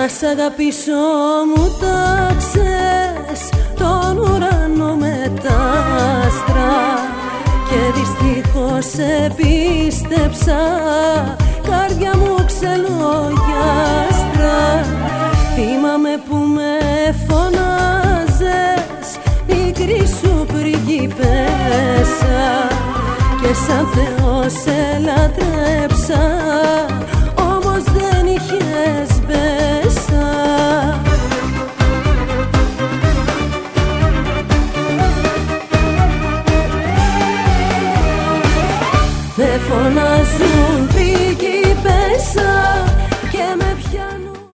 σ' αγαπήσω μου τάξες τον ουρανό με τα άστρα και δυστυχώς επίστεψα, καρδιά μου ξελογιάστρα. Θυμάμαι που με φωνάζες μικρή σου πριγκίπεσσα και σαν Θεό σε λατρέψα, όμως δεν είχες μπέσα. Με φωνάζουν πριγκίπεσσα και με πιάνουν